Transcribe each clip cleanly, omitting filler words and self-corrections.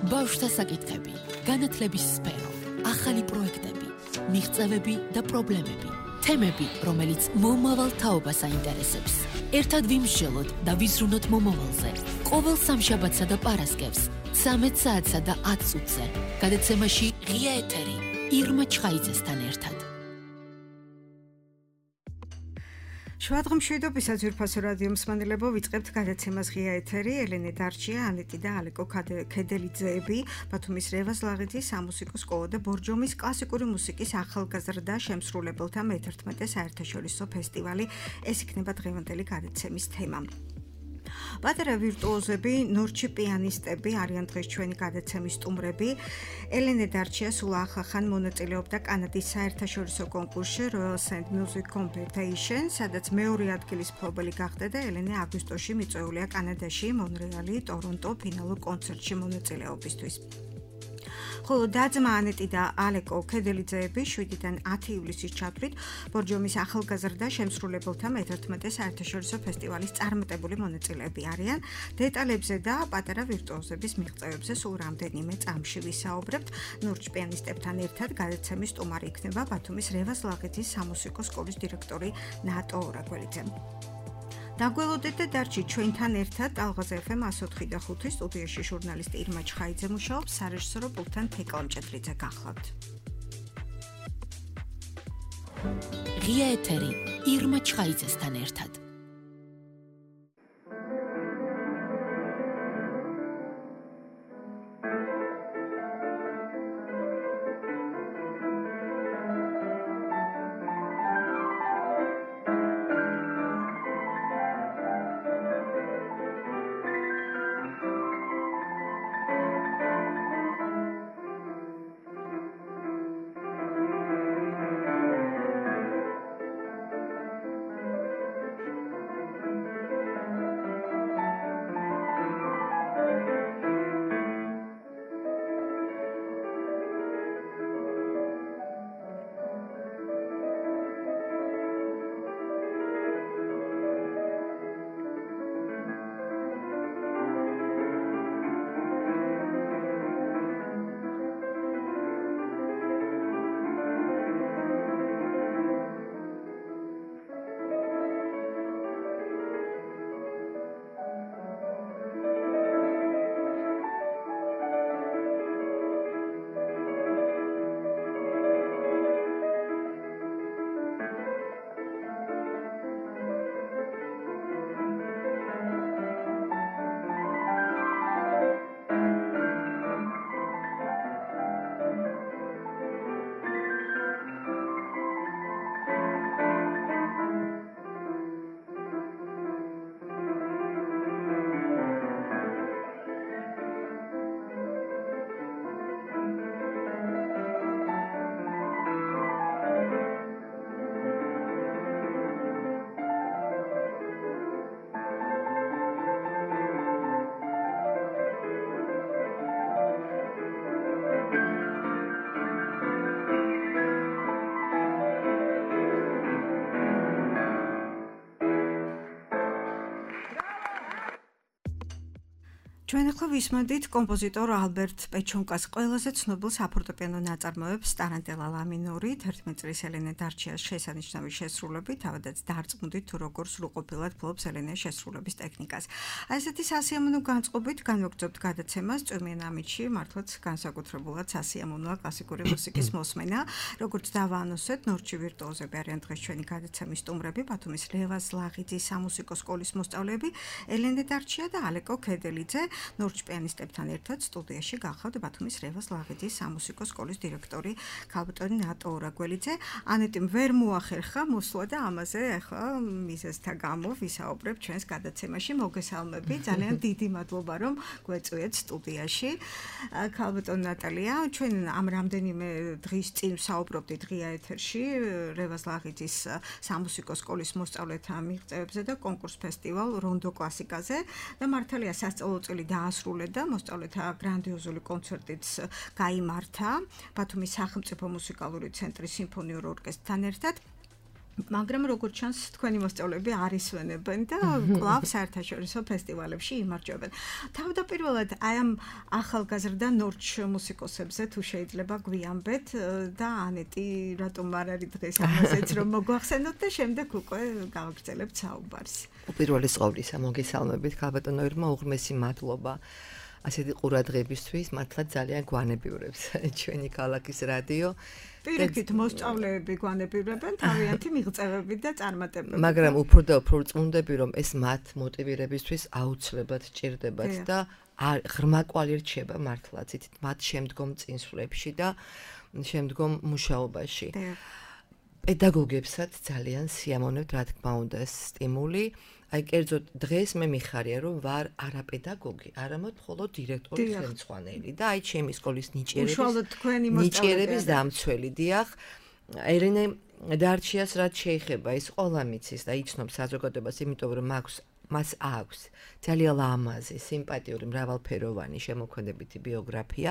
ბავშვთა საკითხები, განათლების სფერო, ახალი პროექტები, მიღწევები და პრობლემები, თემები, რომელიც მომავალ თაობას აინტერესებს. ერთად ვიმსჯელოთ და ვიზრუნოთ მომავალზე. ყოველ სამშაბათსა და პარასკევს 13 საათსა და 10 წუთზე. გადაცემაში ღია ეთერი ირმა ჩხაიძესთან ერთად. შვადღმშვიდობისა ძვირფასო რადიო მსმენელებო, ვიწყებთ გადაცემას ღია ეთერი. ელენე დარჩია, ანეტი და ალეკო ქედელიძეები, ბათუმის რევაზ ლაღიძის სამუსიკო სკოლა და ბორჯომის კლასიკური მუსიკის ახალგაზრდა შემსრულებელთა მე-11 საერთაშორისო ფესტივალი. ეს იქნება დღევანდელი გადაცემის თემა. პატარა ვირტუოზები, ნორჩი პიანისტები არიან დღეს ჩვენი გადაცემის სტუმრები. ელენე დარჩია სულ ახახან მონაწილეობდა კანადის საერთაშორისო კონკურსში Royal Sand Music Competition, სადაც მეორე ადგილის მფლობელი გახდა და ელენე აგვისტოში მიწვეულია კანადაში, მონრეალი, ტორონტო ფინალურ კონცერტში მონაწილეობისთვის. ხოლო დაძმა ანეტი და ალეკო ქედელიძეები 7-დან 10 ივლისის ჩათვლით ბორჯომის ახალგაზრდა შემსრულებელთა მე-11 საერთაშორისო ფესტივალის წარმატებული მონაწილეები არიან. დეტალებზე და პატარა ვირტუოზების მიღწევებზე სულ რამდენიმე წამში ვისაუბრებთ. ნურჩ პიანისტებთან ერთად გადაცემის სტუმარი იქნება ბათუმის რევაზ ლაღიძის სამუსიკო სკოლის დირექტორი ნატო ორაგველიძე. დაგველოდეთ და დარჩით ჩვენთან ერთად ალღაზ FM 104.5 სტუდიაში ჟურნალისტი ირმა ჩხაიძე მუშაობს, სარეჟისორო პულტთან თეკლა მჭედლიძე გახლავთ. ღია ეთერი ირმა ჩხაიძესთან ერთად. ჩვენ ახლა ვისმენთ კომპოზიტორ ალბერტ პეჩონკას ყველაზე ცნობილ საფორტეპიანო ნაწარმოებს ტარანტელა ლა მინორი, 11 წლის ელენე დარჩიას შესანიშნავი შესრულებით, თავადაც დარწმუნდით თუ როგორ სრულყოფილად ფლობს ელენეს შესრულების ტექნიკას. ასეთი სასიამოვნო განწყობით განვაგრძობთ გადაცემას წვიმიან ამიჩი, მართლაც განსაკუთრებულად სასიამოვნოა კლასიკური მუსიკის მოსმენა. როგორც დავაანონსეთ, ნორჩი ვირტუოზები არიან დღეს ჩვენი გადაცემის სტუმრები, ბათუმის რევაზ ლაღიძის სამუსიკო სკოლის მოსწავლეები ელენე დარჩია და ალეკო ქედელიძე. ნორჩ პიანისტებთან ერთად სტუდიაში გახლავთ ბათუმის რევაზ ლაღიძის სამუსიკო სკოლის დირექტორი ქალბატონი ნატო ორაგველიძე. ანეტიმ ვერ მოახერხა მოსვლა და ამაზე ახლა მიზეზთა გამო ვისაუბრებ ჩვენს გადაცემაში. მოგესალმები, ძალიან დიდი მადლობა რომ გვეწვიეთ სტუდიაში. ქალბატონ ნატალია, ჩვენ ამ რამდენიმე დღის წინ საუბრობდით ღია ეთერში რევაზ ლაღიძის სამუსიკო სკოლის მოსწავლეთა მიღწევებზე და კონკურს ფესტივალ რონდო კლასიკაზე და მართალია სასწავლო დაასრულა მოსწავლეთა გრანდიოზული კონცერტიც გაიმართა ბათუმის სახელმწიფო მუსიკალური ცენტრის სიმფონიურ ორკესტრთან ერთად. მაგრამ როგორც ჩანს თქვენი მოსწავლეები არ ისვენებენ და კვლავ საერთაშორისო ფესტივალებში იმარჯვებენ. თავდაპირველად აი ამ ახალგაზრდა ნორჩ მუსიკოსებზე თუ შეიძლება გვიამბეთ და ანეტი რატომ არ არის დღეს ამაზეც რომ მოგვახსენოთ და შემდეგ უკვე გავაგრძელებთ საუბარს. უპირველეს ყოვლისა მოგესალმებით ქალბატონო ირმა, უღრმესი მადლობა ასეთი ყურადღებისთვის, მართლა ძალიან გვანებიურებს ჩვენი ქალაქის რადიო. პირიქით მოსწავლეები გვანებიურებენ თავიანთი მიღწევებით და წარმატებებით. მაგრამ უფრო და უფრო წუნდები რომ ეს მათ მოტივირებისთვის აუცილებლად ჭირდებათ და ღრმა კვალი რჩება მართლაც იცით მათ შემდგომ წინსვლებში და შემდგომ მუშაობაში. პედაგოგებსაც ძალიან სიამოვნებთ რა თქმა უნდა ეს სტიმული. აი კერძოდ დღეს მე მიხარია რომ ვარ არაპედაგოგი, არამედ მხოლოდ დირექტორი ხელმძღვანელი და აი ჩემი სკოლის ნიჭიერების დამცველი დიახ. ერენე დარჩიას რაც შეეხება ის ყველა მიცის და იცნობს საზოგადოებას, იმიტომ რომ მას აქვს ძალიან ლამაზი, სიმპათიური, მრავალფეროვანი შემოქმედებითი ბიოგრაფია.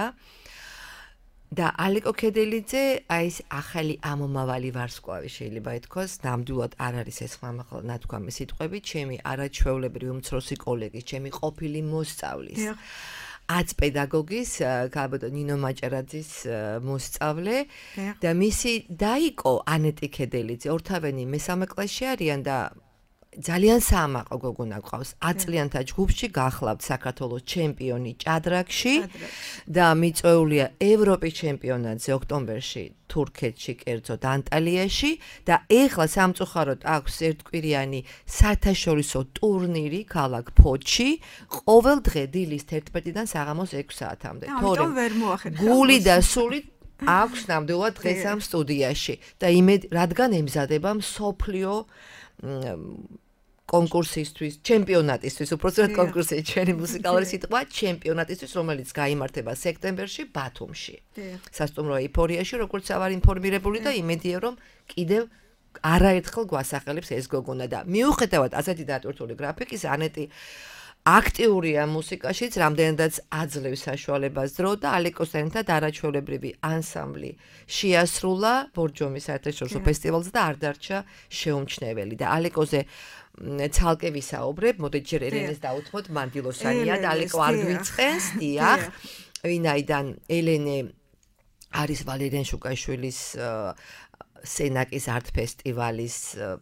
და ალიკო ქედელიძე აი ეს ახალი ამომავალი ვარსკვლავი შეიძლება ითქვას, ნამდვილად არ არის ეს ხმამაღლა ნათქვამი სიტყვები, ჩემი არაჩვეულებრივი უმცროსი კოლეგის, ჩემი ყოფილი მოსწავლის. აც პედაგოგის, ქალბატონ ნინო მაჭარაძის მოსწავლე და მისი დაიკო ანეტი ქედელიძე, ორთავენი მესამე კლასში არიან და ძალიან საამაყო გოგონა გვყავს. 10 წლიანთა ჯგუფში გახლავთ საქართველოს ჩემპიონი ჭადრაკში და მიწვეულია ევროპის ჩემპიონატზე ოქტომბერში თურქეთში, კერძოდ ანტალიაში და ეხლა სამწუხაროდ აქვს ერთკვირიანი საერთაშორისო ტურნირი ქალაქ ფოთში ყოველ დღე დილის 11-დან საღამოს 6 საათამდე. თორემ ვერ მოახერხა. გული და სული აქვს ნამდვილად დღეს ამ სტუდიაში და რადგან ემზადება მსოფლიო კონკურსისთვის, ჩემპიონატისთვის, უпростоრად კონკურსი ჩვენი მუსიკალური სიტყვა, ჩემპიონატისთვის, რომელიც გაიმართება სექტემბერში ბათუმში. სასტუმრო ეიფორიაში, როგორც ავარ ინფორმირებული და იმედია რომ კიდევ არაერთხელ გვასახელებს ეს გოგონა და მიუხედავად ასეთი დატვირთული გრაფიკის, ანეტი აქტიურია მუსიკაშიც, რამდენადაც აძლევს საშუალებას დრო და ალეკოსთან ერთად არაჩვეულებრივი ანსამბლი შეასრულა ბორჯომის საერთაშორისო ფესტივალზე და არ დარჩა შეუმჩნეველი და ალეკოზე ცალკე ვისაუბრებ, მოდით ჯერ ერენეს დაუთმოთ მანდილოსანია და ალეკო არ გვიწყენს, დიახ. ვინაიდან ელენე არის ვალერიან შუკაშვილის სენაკის არტ ფესტივალის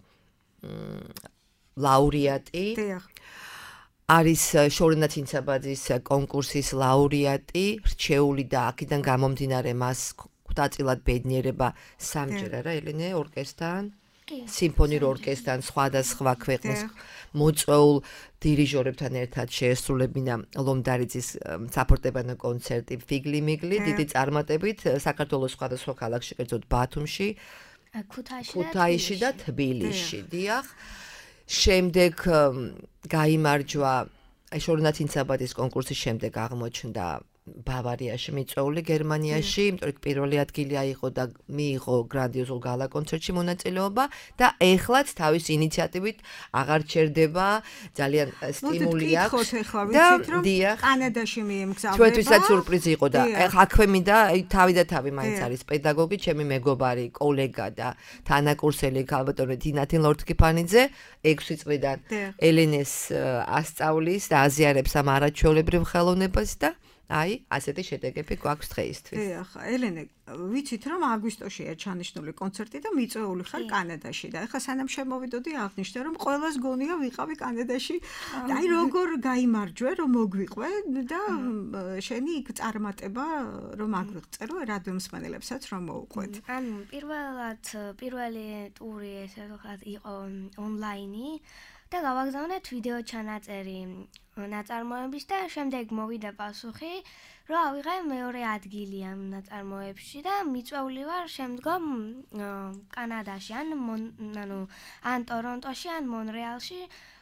ლაურეატი. დიახ. არის შორენა ცინცაბაძის კონკურსის ლაურეატი, რჩეული და აქედან გამომდინარე მას ხვდაწილად ბედნიერება სამჯერ არა ელენე ორკესტრთან, სიმფონიურ ორკესტრთან, სხვადასხვა ქვეყნის მოწვეულ დირიჟორებთან ერთად შეესრულებინა ლომდარიძის საფორტეპიანო კონცერტი ფიგლი მიგლი, დიდი წარმატებით საქართველოს სხვადასხვა ქალაქში, კერძოდ ბათუმში, ქუთაისში და თბილისში, დიახ. შემდეგ გაიმარჯვა შორენა ცინცაბაძის კონკურსის შემდეგ აღმოჩნდა ბავარიაში მიწვეული გერმანიაში, იმიტომ რომ პირველი ადგილი აიღო და მიიღო გრანდიოზულ გალა კონცერტში მონაწილეობა და ეხლაც თავის ინიციატივით აღარ ჩერდება, ძალიან სტიმული აქვს და კანადაში მიემგზავრება. ჩვენთვისაც სიურპრიზი იყო და აქვე მინდა თავი და თავი მაინც არის პედაგოგი, ჩემი მეგობარი, კოლეგა და თანაკურსელი ქალბატონი დინათინ ლორთქიფანიძე 6 წლიდან ელენეს ასწავლის და აზიარებს ამ არაჩვეულებრივ ხელოვნებას და აი, ასეთი შედეგები გვაქვს დღეისთვის. დიახ, ელენე, ვიცით რომ აგვისტოშია ჩანიშნული კონცერტი და მიწვეული ხარ კანადაში და ეხლა სანამ შემოვიდოდი აღნიშნე რომ ყველას გონია ვიყავი კანადაში. და აი როგორ გაიმარჯვე, რომ მოგვიყვე და შენი იქ წარმატება რომ აგვიღწერო რადიო მსმენელებსაც რომ მოუყვეთ. ანუ პირველი ტური ესე ვთქვათ იყო ონლაინი და გავაგზავნეთ ვიდეო ჩანაწერი ნაწარმოების და შემდეგ მოვიდა პასუხი, რომ ავიღე მეორე ადგილი ამ ნაწარმოებში და მიწვეული ვარ შემდგომ კანადაში ან ტორონტოში ან მონრეალში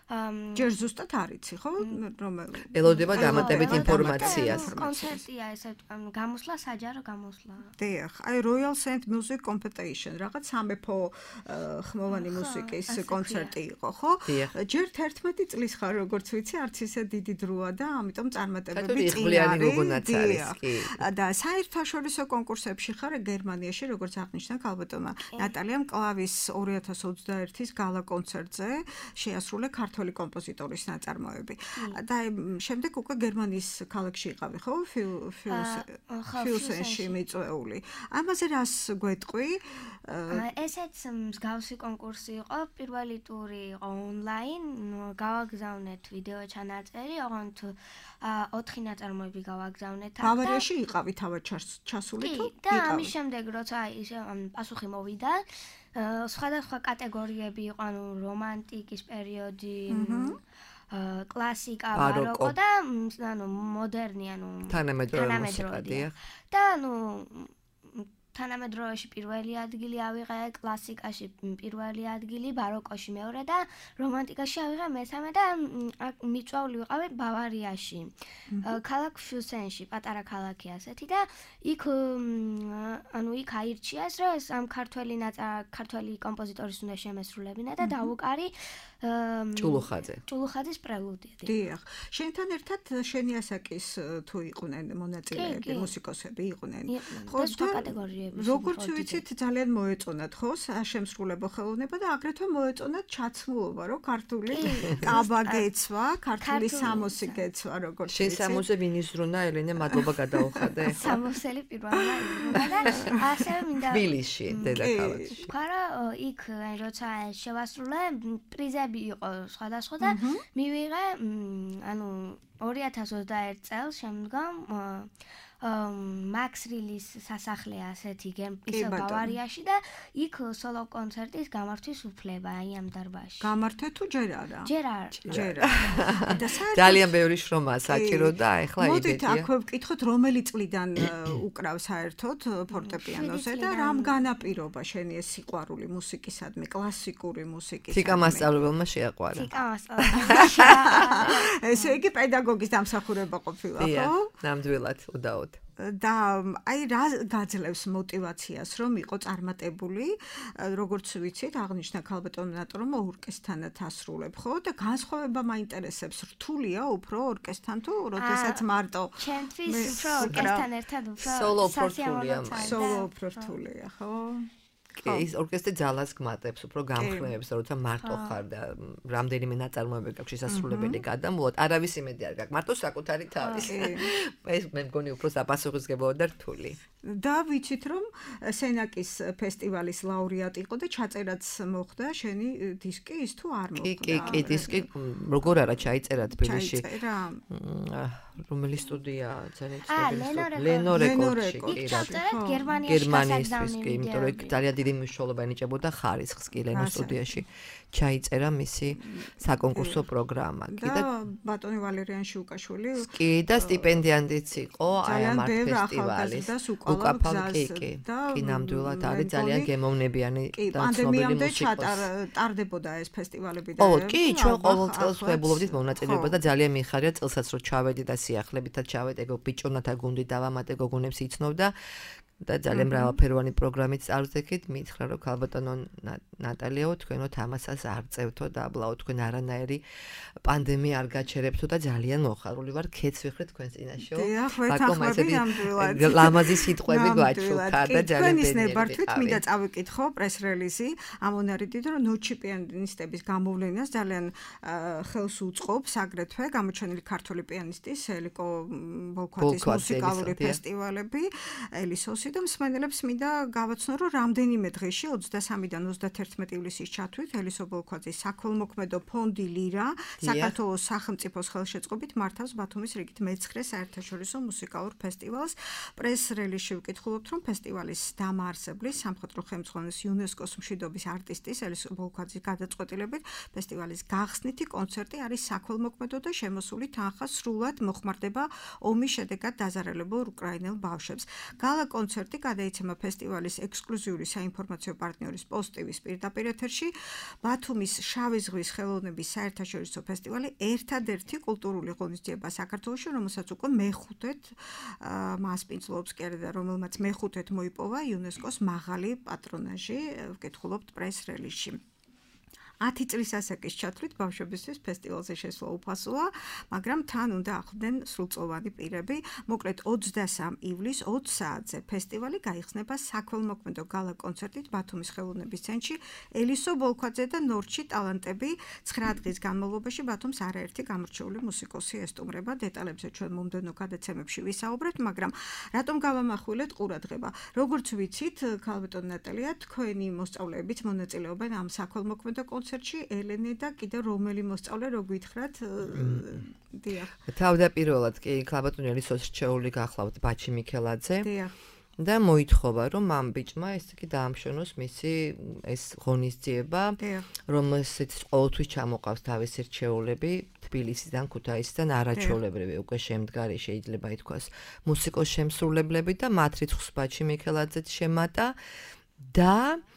ჯერ ზუსტად არიცი, ხო? რომელი? ელოდება დამატებით ინფორმაციას. კონცერტია ესე გამოსვლა, საჯარო გამოსვლა. დიახ, აი Royal Saint Music Competition, რაღაც სამეფო ხმოვანი მუსიკის კონცერტი იყო, ხო? ჯერ 11 წლის ხარ, როგორც ვიცი, არც ისე დიდი დროა და ამიტომ წარმატებები წინ არის. და საერთაშორისო კონკურსებში ხარ გერმანიაში, როგორც აღნიშნა ქალბატონმა ნატალიამ კლავის 2021-ის გალა კონცერტზე შეასრულა ქართველი კომპოზიტორის ნაწარმოები. და შემდეგ უკვე გერმანიის ქალაქში იყავი, ხო? ფილსენში მიწვეული. ამაზე რას გვეტყვი? ესეც მსგავსი კონკურსი იყო, პირველი ტური იყო ონლაინ, გავაგზავნეთ ვიდეო ჩანაწერი, ოღონდ 4 ნაწარმოები გავაგზავნეთ. ბავარიაში იყავი თავად ჩასული თუ? და ამის შემდეგ როცა ისე პასუხი მოვიდა, სხვადასხვა კატეგორიები იყო, ანუ რომანტიკის პერიოდი, კლასიკა, ბაროკო და ანუ მოდერნი, ანუ თანამედროვე მუსიკა, და ანუ თანამედროვეში პირველი ადგილი ავიღე, კლასიკაში პირველი ადგილი, ბაროკოში მეორე და რომანტიკაში ავიღე მესამე და მიწვეული ვიყავი ბავარიაში. ქალაქ ფილსენში, პატარა ქალაქი ასეთი და იქ აირჩიეს, რომ ეს ამ ქართველი კომპოზიტორის უნდა შემესრულებინა და დავუკარი ჭულუხაძის პრელუდია. დიახ. შენთან ერთად შენი ასაკის თუ იყვნენ მონაწილეები, მუსიკოსები იყვნენ. ხო, სხვა კატეგორიები. როგორც ვიცით, ძალიან მოეწონათ, ხო, შემსრულებო ხელოვნება და აგრეთვე მოეწონათ ჩაცმულობა, რომ ქართული კაბა გეცვა, ქართული სამოსი გეცვა, როგორც შენ სამოსზე ვინ იზრუნა, ელენე, მადლობა გადაუხადე. სამოსელი პირველმა იზრუნა და ასევე მინდა თბილისში, დედაქალაქში. ხარა იქ როცა შევასრულე, პრიზები იყო სხვადასხვა და მივიღე, ანუ 2021 წელს შემდგომ Max Release სასახლე ასეთი ისე ბავარიაში და იქ სოლო კონცერტის გამართვის უფლება აი ამ დარბაზში. გამართე თუ ჯერ არა? ჯერ არა. ძალიან ბევრი შრომა საჭირო და ეხლა იდეა. მოდით აქვე ვკითხოთ რომელი წლიდან უკრავ საერთოდ ფორტეპიანოზე და რამ განაპირობა შენი ეს სიყვარული მუსიკისადმი, კლასიკური მუსიკის? ციკა მასწავლებელმა შეაყვარა. ციკა მასწავლებელმა შეაყვარა. ესე იგი პედაგოგის დამსახურება ყოფილა, ხო? ნამდვილად, უდაოდ. და აი რა გაძლევს мотиваციას რომ იყო წარმატებული, როგორც ვიცით, აღნიშნა ქალბატონ ნატო რომ ორკესტრთანაც ასრულებ, ხო? და განსხვავება მაინტერესებს, რთულია უფრო ორკესტრთან თუ როდესაც მარტო? ჩემთვის უფრო ორკესტრთან ერთად უფრო სოლო რთულია, სოლო რთულია, ხო? ის ორკესტრი ძალას გმატებს, უფრო გამხნევებს, როცა მარტო ხარ და რამდენიმე ნაწარმოები გაქვს შესასრულებელი გადამულოთ, არავის იმედი არ გაქვს, მარტო საკუთარი თავის. ეს მე მგონი უფრო საპასუხისმგებლო და რთული. და ვიცით რომ სენაკის ფესტივალის ლაურეატი იყო და ჩაწერაც მოხდა შენი დისკი ის თუ არ მოხდა? კი, დისკი როგორ არა ჩაიწერა თბილისში. ჩაიწერა. რომელი სტუდია ძალიან ცნობილი? ლენო რეკორდში. იქ ჩაწერეთ გერმანიაში, კი, იმიტომ რომ იქ ძალიან დიდი მნიშვნელობა ენიჭებოდა ხარისხს კი ლენო სტუდიაში. ჩაიწერა მისი საკონკურსო პროგრამა. და ბატონი ვალერიან შიუკაშვილი კი და სტიპენდიანტიც იყო აი ამ ფესტივალის. უკაფალ კი, ნამდვილად არის ძალიან გემოვნებიანი და ცნობილი მუსიკოსი. ტარდებოდა ეს ფესტივალები და კი, ჩვენ ყოველ წელს ვებულობდით მონაწილეობას და ძალიან მიხარია წელსაც რომ ჩავედი და სიახლებითაც ჩავედი, ბიჭონათა გუნდი დავამატე, გოგონებს იცნობდა და ძალიან მრავალფეროვანი პროგრამით წარვდექით, მითხრა რომ ქალბატონო ნატალიაო, თქვენო თამასას არ წევთო და აბლაო თქვენ არანაირი პანდემია არ გაჩერებთო და ძალიან მოხარული ვარ, ქეც ვიხრე თქვენს წინაშეო. ბაკომ ესეთი ლამაზი სიტყვები გვაჩუქა და ძალიან ბედნიერი. თქვენის ნებართვით მინდა წავიკითხო პრეს-რელიზი ამონარიდით, რომ ნოჩი პიანისტების გამოვლენას ძალიან ხელს უწყობს აგრეთვე გამოჩენილი ქართული პიანისტის ელიკო ბოლქვაძის მუსიკალური ფესტივალები, ელისოსი და მსმენელებს მინდა გავაცნო, რომ რამდენიმე დღეში 23-დან 31 ივლისის ჩათვლით ელისო ბოლქვაძის საქველმოქმედო ფონდი ლირა საქართველოს სახელმწიფოს ხელშეწყობით მართავს ბათუმის რიგით მე-9 საერთაშორისო მუსიკალურ ფესტივალს. პრეს-რელიზში ვკითხულობთ, რომ ფესტივალის დამაარსებლის სამხატვრო ხელმძღვანელის იუნესკოს მშვიდობის არტისტის ელისო ბოლქვაძის გადაწყვეტილებით ფესტივალის გახსნითი კონცერტი არის საქველმოქმედო და შემოსული თანხა სრულად მოხმარდება ომის შედეგად დაზარალებულ უკრაინელ ბავშვებს. გალა კონცერტი კონცერტი გადაიცემა ფესტივალის ექსკლუზიური საინფორმაციო პარტნიორის პოზიტივის პირდაპირ ეთერში. ბათუმის შავი ზღვის ხელოვნების საერთაშორისო ფესტივალი ერთადერთი კულტურული ღონისძიება საქართველოში, რომელსაც უკვე მეხუთედ მასპინძლობს კი არა და რომელმაც მეხუთედ მოიპოვა იუნესკოს მაღალი პატრონაჟი, ვკითხულობთ პრეს რელიზში. 10 წლის ასაკის ჩათვლით ბავშვებისთვის ფესტივალზე შესვლა უფასოა, მაგრამ თან უნდა ახლდნენ სრულწლოვანი პირები. მოკლედ 23 ივლისს 20 საათზე ფესტივალი გაიხსნება საქველმოქმედო გალა კონცერტით ბათუმის ხელოვნების ცენტრში. ელისო ბოლქვაძე და ნორჩი ტალანტები 9 დღის განმავლობაში ბათუმს არაერთი გამორჩეული მუსიკოსი ესტუმრება. დეტალებზე ჩვენ მომდევნო გადაცემებში ვისაუბრებთ, მაგრამ რატომ გავამახვილეთ ყურადღება? Როგორც ვიცით, ქალბატონ ნატალია, თქვენი მოსწავლეებიც მონაწილეობენ ამ საქველმოქმედო კონცერტში. ელენე და კიდე რომელი მოსწავლე რო გითხრათ? დიახ. თავდაპირველად კი ქალბატონ ელისოს რჩეული გახლავთ ბაჩი მიქელაძე. დიახ. და მოითხოვა, რომ ამ ბიჭმა ესე იგი დაამშვენოს მისი ეს ღონისძიება, რომელსაც ყოველთვის ჩამოყავს თავისი რჩეულები თბილისიდან, ქუთაისიდან, არაჩვეულებრივი უკვე შემდგარი შეიძლება ითქვას მუსიკოს შემსრულებლები და მათ რიცხვს ბაჩი მიქელაძეც შემატა და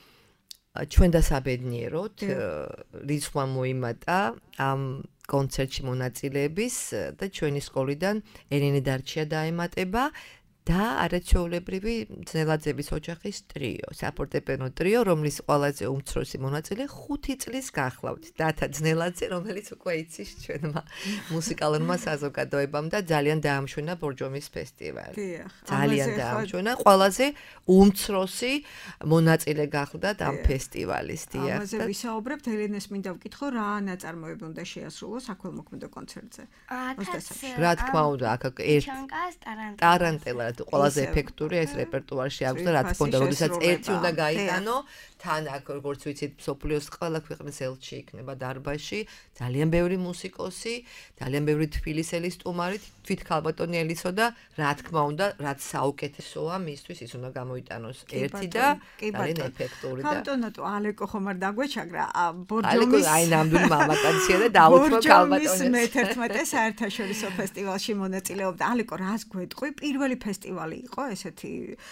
ჩვენ დასაბედნიეროთ რიცხვმა მოიმატა ამ კონცერტში მონაწილეების და ჩვენი სკოლიდან ელენე დარჩია დაემატება და არაჩვეულებრივი ძნელაძების ოჯახის ტრიო, საფორტეპიანო ტრიო, რომლის ყველაზე უმცროსი მონაწილე 5 წლის გახლავთ. დათა ძნელაძე, რომელიც უკვე იცის ჩვენმა მუსიკალურმა საზოგადოებამ და ძალიან დაამშვენა ბორჯომის ფესტივალი. ძალიან დაამშვენა, ყველაზე უმცროსი მონაწილე გახლდათ ამ ფესტივალის. ამაზე ვისაუბრებთ, ელენეს მინდა ვკითხო, რა ნაწარმოები უნდა შეასრულოს საქველმოქმედო კონცერტზე? რა თქმა უნდა, აქ ტარანტელა ყველაზე ეფექტური ეს რეპერტუარში აქვს და რა თქმა უნდა, როდესაც ერთი უნდა გაიტანო, თან აქ როგორც ვიცით, მსოფლიოს ყველა ქვეყნის ელჩი იქნება დარბაზში, ძალიან ბევრი მუსიკოსი, ძალიან ბევრი თბილისელი სტუმარი, თვით ქალბატონი ელისო და რა თქმა უნდა, რაც საუკეთესოა მისთვის ის უნდა გამოიტანოს ერთი და ძალიან ეფექტური და ქალბატონო ალეკო ხომ არ დაგვეჩაგრა ბორჯომის აი ნამდვილი მამაკაცია და დაუთმო ქალბატონს მე-11 საერთაშორისო ფესტივალში მონაწილეობდა. ალეკო რას გვეტყვი? პირველი ფესტივალი იყო ესეთი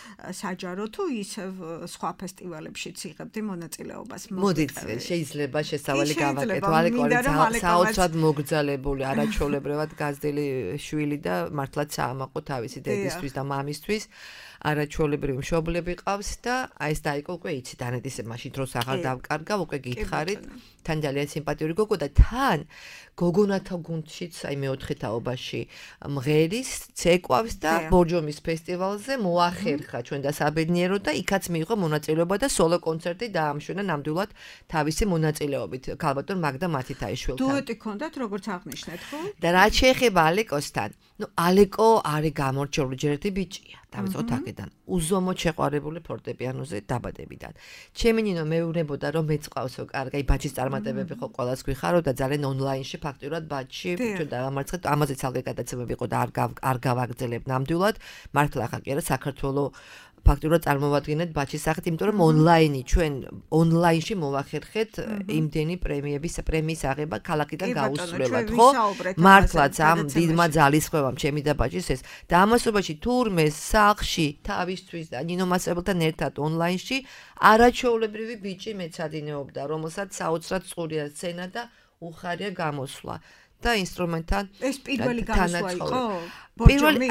საჯარო თუ ისევ სხვა ფესტივალებშიც იღებდი მონაწილეობას? მოდით, შეიძლება შესავალი გავაკეთო. ალეკო საოცრად მოგრძალებული, არაჩვეულებრივად გაზრდილი შვილი და მართლაც საამაყო თავისი დედისთვის და მამისთვის. არაჩვეულებრივი მშობლები ყავს და აი ეს დაიკო უკვე იცით ანეტის მაშინ დროს აღარ დავკარგავ უკვე გითხარით თან ძალიან სიმპათიური გოგო და თან გოგონათა გუნდშიც აი მეოთხე თაობაში მღერის ცეკვავს და ბორჯომის ფესტივალზე მოახერხა ჩვენ დასაბედნიერო და იქაც მიიღო მონაწილეობა და სოლო კონცერტი დაამშვენა ნამდვილად თავისი მონაწილეობით ქალბატონ მაგდა მათითაიშვილთან. დუეტი ქონდათ როგორც აღნიშნეთ ხო? და რა შეეხება ალეკოსთან? ნუ ალეკო არის გამორჩეული ჯერ ერთი ბიჭია. დავიწყოთ აქედან. უზომოდ შეყვარებული ფორტეპიანოზე დაბადებიდან. ჩემი ნინო მეუბნებოდა რომ მეწყავსო კარგი ბაჩის წარმატებები ხო ყველას გვიხარო და ძალიან ონლაინში ფაქტურად ბაჩი ჩვენ დავამარცხეთ. ამაზე ცალკე გადაცემები იყო და არ გავაგრძელებ ნამდვილად. მართლა ახლა კი არა საქართველოს ფაქტურად წარმოვადგინეთ ბაჩის სახით, იმიტომ რომ ონლაინი ჩვენ ონლაინში მოვახერხეთ იმდენი პრემიის აღება ქალაქიდან გაუსვლელად, ხო? მართლაც ამ დიდმა ძალისხმევამ ჩემი და ბაჩის ეს და ამასობაში თურმე სახლში თავისთვის და ნინო მასწავლებელთან ერთად ონლაინში არაჩვეულებრივი ბიჭი მეცადინეობდა, რომელსაც საოცრად წყურია სცენა და უხარია გამოსვლა. და ინსტრუმენტთან ეს პირველი გამოსვლა იყო? პირველი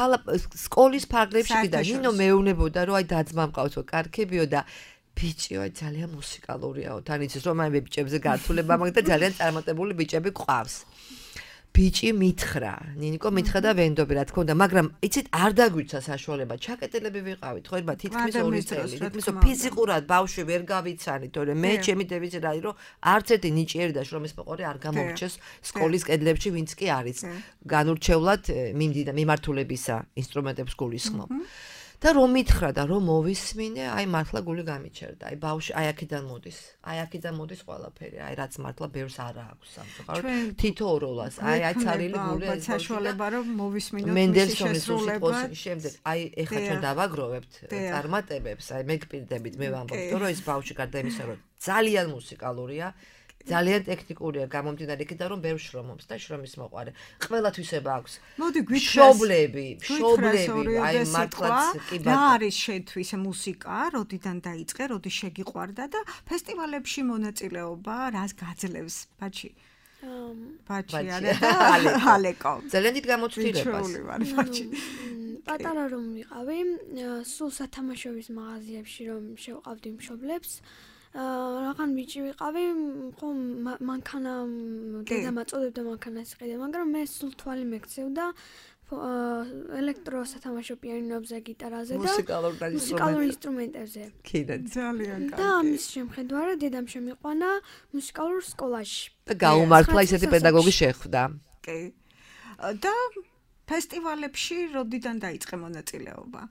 სკოლის ფარგლებში და ნინო მეუბნებოდა რომ აი დაძმა მყავსო კარგებიო და ბიჭიო ძალიან მუსიკალურიაო თან იცის რომ აი ბიჭებზე გართულება მაგ და ძალიან წარმატებული ბიჭები ყავს. ბიჭი მითხრა, ნინიკო მითხრა და ვენდობი რა თქმა უნდა, მაგრამ იცით არ დაგვიცა საშუალება, ჩაკეტელები ვიყავით, ხო ება თითქმის 2 წელი, თითქმის ფიზიკურად ბავშვი ვერ გავიცანით, თორე მე ჩემი დევიზი რა არის, რომ არც ერთი ნიჭიერი და შრომის მოყოლი არ გამორჩეს სკოლის კედლებში, ვინც კი არის განურჩევლად მიმართულებისა ინსტრუმენტებს გულისხმობ. და რომ მითხრა და რომ მოვისმინე, აი მართლა გული გამიჩერდა. აი ბავშვი აი აქედან მოდის ყველაფერი. აი რაც მართლა ბევრს არა აქვს სამწუხაროდ. თითოეულას აი აცარილი გული ეს საშუალება რომ მოვისმინოთ მენდელსონის უსიტყვოსის შემდეგ. აი ეხლა ჩვენ დავაგროვებთ წარმატებებს. აი მე გპირდებით მე ვამბობ, რომ ეს ბავშვი გარდა იმისა, რომ ძალიან მუსიკალურია, ძალიან ტექნიკურია გამომდინარე იქიდან რომ ბევრ შრომობს და შრომის მოყარე. ყველათვისება აქვს. მოდი მშობლები, აი მართლაც კი ბატონო. რა არის შენთვის მუსიკა, როდიდან დაიწყე, როდი შეგიყვარდა და ფესტივალებში მონაწილეობა, რას გაძლევს, ბაჩი? ბაჩი ალეკო. ძალიან დიდ გამოცდილებას. ბაჩი. პატარა რომ ვიყავი, სულ სათამაშოების მაღაზიებში რომ შევყავდი მშობლებს, რაღაც ბიჭი ვიყავი, ხომ მანქანა დედა მაწოდებდა მანქანას იყიდე, მაგრამ მე სულ თვალი მეკცევდა ელექტროსათამაშო პიანინოებზე, გიტარაზე და მუსიკალურ ინსტრუმენტებზე. კიდე ძალიან კარგი. და ამის შემხედვარად დედამ შემიყვანა მუსიკალურ სკოლაში. და გაუმართლა ისეთი პედაგოგი შეხვდა. კი. და ფესტივალებში როდიდან დაიწყე მონაწილეობა?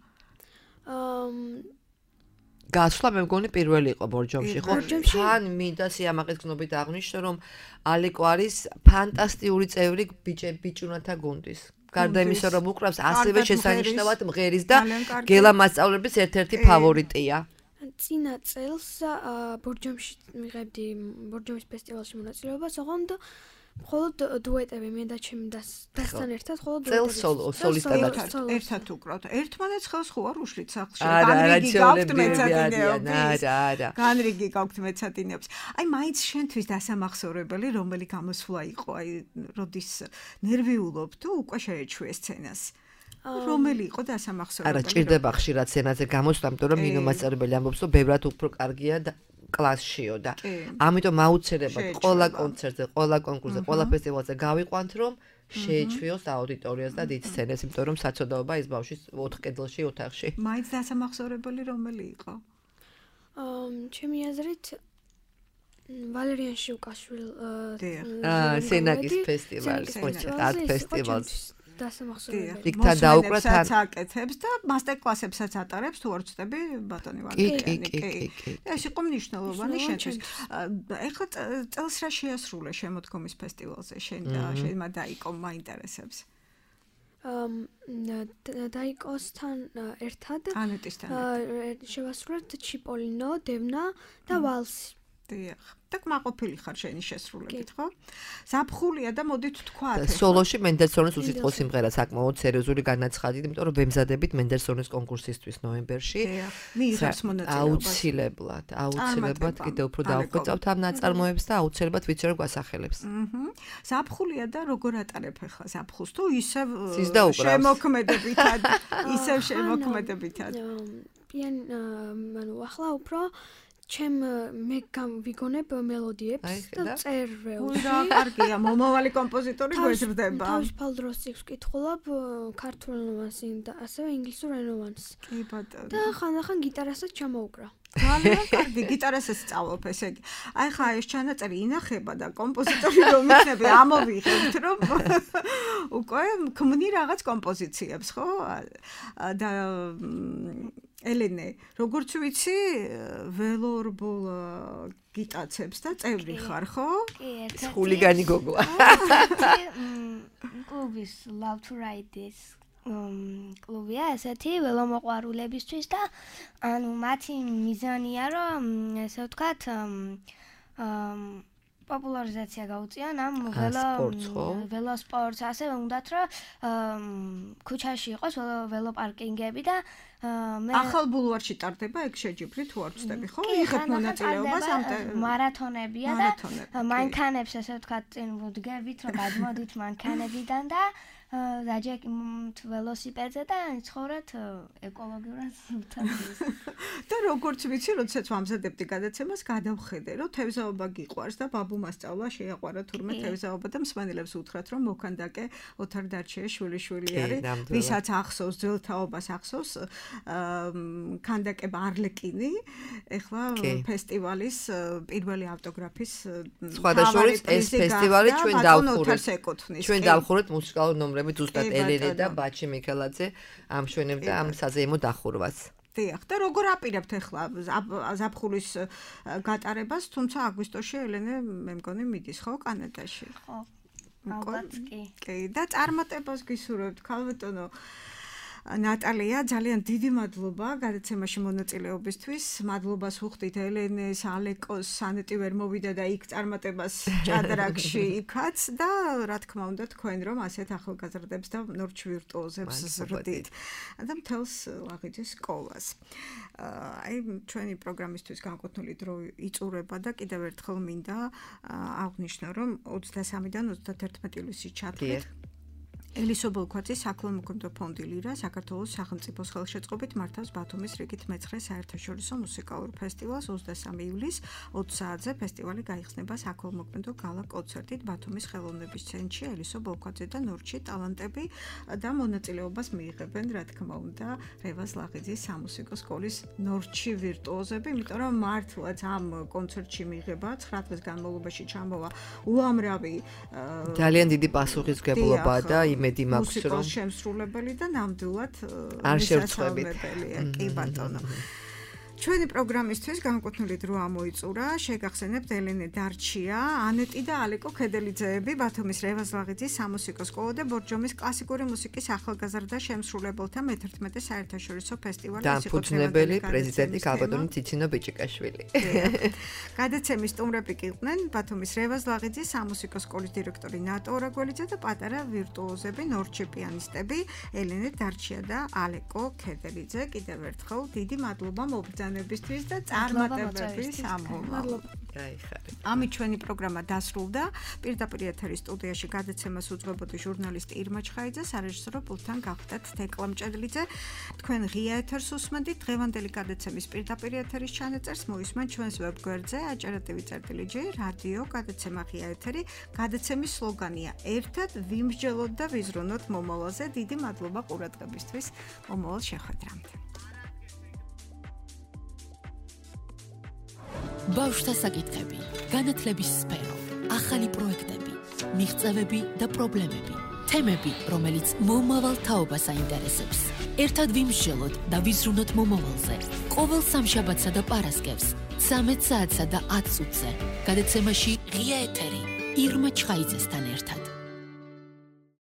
გასვლა მე მგონი პირველი იყო ბორჯომში, ხო? თან მინდა სიამაყის გნობით აღნიშნო, რომ ალეკო არის ფანტასტიკური წევრი ბიჭუნათა გუნდის. გარდა იმისა, რომ უკრავს, ასევე შესანიშნავად მღერის და გელა მასწავლებლების ერთ-ერთი ფავორიტია. წინა წელს ბორჯომში მიღებდი ბორჯომის ფესტივალში მონაწილეობას, ოღონდ მხოლოდ დუეტები მე და ჩემი დასთან ერთად მხოლოდ წელს სოლისტად ერთად უკრავთ. ერთმანეთს ხელს ხო არ უშლით სახლში? არა. განრიგი გაქვთ მეცადინეებს. აი მაინც შენთვის დასამახსოვრებელი რომელი გამოსვლა იყო, აი როდის ნერვიულობ თუ უკვე შეეჩვე სცენას? რომელი იყო დასამახსოვრებელი? არა, ჭირდება ხშირად სცენაზე გამოსვლა, იმიტომ რომ მინო მასწავლებელი ამბობს, რომ ბევრად უფრო კარგია და კლასშიო და ამიტომ აუცილებლად ყველა კონცერტზე, ყველა კონკურსზე, ყველა ფესტივალზე გავიყვანთ, რომ შეეჩვიოს აუდიტორიას და დიდ სცენას, იმიტომ რომ საცოდაობა ის ბავშვის 4 კედელში ოთახში. მაინც დასამახსოვრებელი რომელი იყო? ჩემი აზრით ვალერიან შიუკაშვილ სენაკის ფესტივალი, art ფესტივალს დასამახსოვრებელი. იქთან დაუკრა თან აკეთებს და მასტერკლასებსაც ატარებს თუ არ ვწდები ბატონი ვალერიანი. კი. ეს იყო მნიშვნელოვანი შენთვის. ეხლა წელს რა შეასრულე შემოდგომის ფესტივალზე შენ და შენმა დაიკო მაინტერესებს? დაიკოსთან ერთად ანეტისთან შევასრულეთ ჩიპოლინო, დევნა და ვალსი. დიახ. და კმაყოფილი ხარ შენი შესრულებით, ხო? ზაფხულია და მოდით თქვათ. სოლოში მენდელსონის უსიტყვო სიმღერა საკმაოდ სერიოზული განაცხადით, იმიტომ რომ ბემზადებით მენდელსონის კონკურსისთვის ნოემბერში. მიიღებს მონაწილეობას. აუცილებლად კიდევ უფრო დავხვეწავთ ამ ნაწარმოებს და აუცილებლად ვიცი რომ გვასახელებს. ზაფხულია და როგორ ატარებ ახლა ზაფხულს თუ ისევ შემოქმედებითად. ანუ ახლა უფრო მე ვიგონებ მელოდიებს და წერვეულში. რა კარგია, მომავალი კომპოზიტორი გვეძრდება. თავისუფალ დროს წიგნს ვკითხულობ ქართულ ენოვანს და ასევე ინგლისურ ენოვანს. კი ბატონო. და ხანდახან გიტარასაც ჩამოუკრა. ძალიან კარგი, გიტარასაც სწავლობ, ესე იგი. აი ხა ეს ჩანაწერი ინახება და კომპოზიტორი რომ იქნება, ამოვიღებთ რომ უკვე ქმნი რაღაც კომპოზიციებს, ხო? და ელენე, როგორც ვიცი, ველორბოლ გიტაცებს და წევრი ხარ, ხო? კი, ერთად. ხულიგანი გოგოა. კლუბის Love to Ride This კლუბია ესეთი ველომოყვარულებისთვის და ანუ მათი მიზანია რომ ესე ვთქვათ პოპულარიზაცია გაუწიონ ამ ველოსპორტს, ასევე უნდათ რომ ქუჩაში იყოს ველოპარკინგები და ახალ ბულვარში ტარდება ეგ შეჯიბრი თუ არ ვწდები, ხო? იღებ მონაწილეობას ამ მარათონებია და მანქანებს ესე ვთქვათ წინ ვდგებით რომ გადმოდით მანქანებიდან და დაჯექიმთ ველოსიპედზე და ცხოვრობთ ეკოლოგიურად სუფთად. და როგორც ვიცი, როდესაც ვამზადებდი გადაცემას, გადავხედე, რომ თევზაობა გიყვარს და ბაბუ მასწავლა შეაყვარა თურმე თევზაობა და მსმენელებს უთხრათ, რომ მოქანდაკე ოთარ დარჩიას შვილიშვილი არის, ვისაც ახსოვს ძველთაობას ახსოვს ქანდაკე არლეკინი, ეხლა ფესტივალის პირველი ავტოგრაფის სხვადასხვა ეს ფესტივალი ჩვენ დავხურეთ მუსიკალურ ნომრებში ზუსტად ელენე და ბაჩი მიქელაძე ამშვენებდა ამ საზეიმო დახურვას. დიახ, და როგორ აპირებთ ახლა ზაფხულის გატარებას, თუმცა აგვისტოში ელენე მე მგონი მიდის ხო კანადაში? ხო. ალბათ კი. კი, და წარმატებას გისურვებთ, ქალბატონო. ნატალია, ძალიან დიდი მადლობა გადაცემაში მონაწილეობისთვის. მადლობას ვუხდით ელენეს, ალეკოს, ანეტი ვერ მოვიდა და იქ წარმატებას ჭადრაკში იქაც და რა თქმა უნდა თქვენ რომ ასეთ ახალგაზრდებს და ნორჩ ვირტუოზებს ზრდით და მთელს ლაღიძის სკოლას. აი ჩვენი პროგრამისთვის განკუთვნილი დრო იწურება და კიდევ ერთხელ მინდა აღვნიშნო რომ 23-დან 31 ივლისის ჩათვლით ელისო ბოლქვაძის საკლუბო ფონდი ლირა საქართველოს სახელმწიფოს ხელშეწყობით მართავს ბათუმის რიგით მე-9 საერთაშორისო მუსიკალურ ფესტივალს 23 ივლისს 20 საათზე ფესტივალი გაიხსნება საკლუბო გალა კონცერტით ბათუმის ხელოვნების ცენტრში ელისო ბოლქვაძე და ნორჩი ტალანტები და მონაწილეობას მიიღებენ რა თქმა უნდა რევაზ ლაღიძის სამუსიკო სკოლის ნორჩი ვირტუოზები იმიტომ რომ მართლაც ამ კონცერტში მიიღება 9 დღის განმავლობაში ჩამოვა უამრავი ძალიან დიდი პასუხისმგებლობა და იმედი მაქვს რომ შემსრულებელი და ნამდვილად არ შევწყვებით. კი ბატონო. ჩვენი პროგრამისთვის განკუთვნილი დრო ამოიწურა. შეგახსენებთ ელენე დარჩია, ანეტი და ალეკო ქედელიძეები, ბათუმის რევაზ ლაღიძის სამუსიკო სკოლა და ბორჯომის კლასიკური მუსიკის ახალგაზრდა შემსრულებელთა მე-11 საერთაშორისო ფესტივალის დამფუძნებელი პრეზიდენტი ქალბატონი თითინო ბიჭიკაშვილი. გადაცემის სტუმრები იყვნენ ბათუმის რევაზ ლაღიძის სამუსიკო სკოლის დირექტორი ნატო ორაგველიძე და პატარა ვირტუოზები, ნორჩი პიანისტები, ელენე დარჩია და ალეკო ქედელიძე. კიდევ ერთხელ დიდი მადლობა მობრძანებისთვის და წარმატებების ამოვალ. ამით ჩვენი პროგრამა დასრულდა. პირდაპირ ეთერის სტუდიაში გადაცემას უძღვებოდი ჟურნალისტი ირმა ჩხაიძე, სარეჟისორო პულტთან გავხდათ თეკლა მჭედლიძე. თქვენ ღია ეთერს უსმენთ. დღევანდელი გადაცემის პირდაპირ ეთერის ჩანაწერს მოისმენთ ჩვენს ვებგვერდზე acertv.gi რადიო გადაცემა ღია ეთერი. გადაცემის სლოგანია: ერთად ვიმსჯელოთ და ვიზრუნოთ მომავალზე. დიდი მადლობა ყურადღებისთვის. მომავალ შეხვედრამდე. ბავშვთა საკითხები, განათლების სფერო, ახალი პროექტები, მიღწევები და პრობლემები, თემები, რომელიც მომავალ თაობას აინტერესებს. ერთად ვიმსჯელოთ და ვიზრუნოთ მომავალზე. ყოველ სამშაბათსა და პარასკევს 13 საათსა და 10 წუთზე. გადაცემაში ღია ეთერი ირმა ჩხაიძესთან ერთად.